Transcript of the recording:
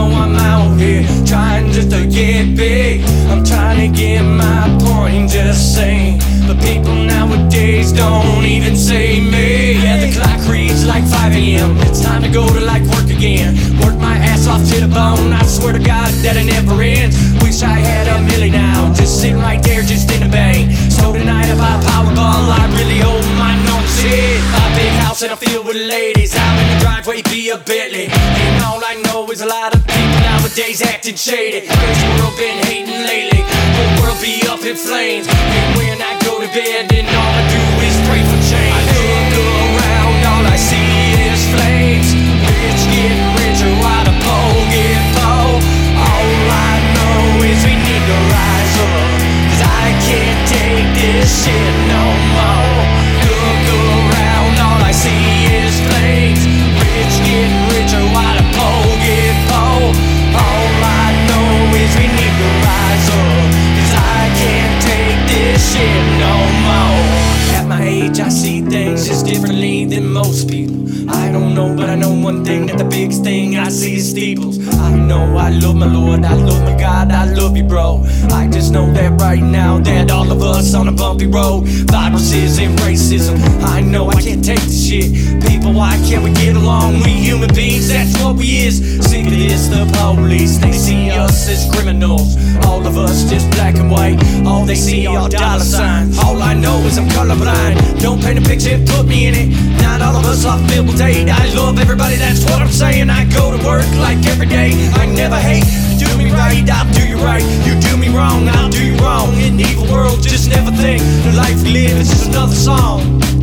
I'm out here trying just to get big. I'm trying to get my point, just saying. But people nowadays don't even say me. Yeah, the clock reads like 5 a.m. It's time to go to like work again. Work my ass off to the bone, I swear to God that it never ends. Wish I had a million now, just sitting right there just in the bank. So tonight if I Powerball, I really hope my nose hit my big house in a field with ladies. Out in the driveway be a Bentley. And all I know is a lot of people nowadays acting shady. This world been hating lately, whole world be up in flames. And when I go to bed, then all I do is pray for change. I look around, all I see is flames. Rich getting richer while the poor get poor. All I know is we need to rise up, 'cause I can't take this shit no more. Look around, all I see is flames. Rich getting richer while the poor get poor. All I know is we need to rise up, 'cause I can't take this shit no more. At my age I see things just differently than most people. I don't know, but I know one thing, that the biggest thing I see is steeples. I know I love my Lord, I love my God, I love you, bro. I just know that right now that all of us on a bumpy road. Viruses and racism, I know I can't take this shit. People, why can't we get along? We human beings, that's what we is. Sick of this, the police, they see us as criminals. All of us just black and white, all they see are dollar signs. All I know is I'm colorblind, don't paint a picture, put me in it. Not all of us are filled with hate. I love everybody, that's what I'm saying. I go to work like every day, I never hate. You do me right, I'll do you right. You do me wrong, I'll do you wrong. In the evil world, just never think the life we live is just another song.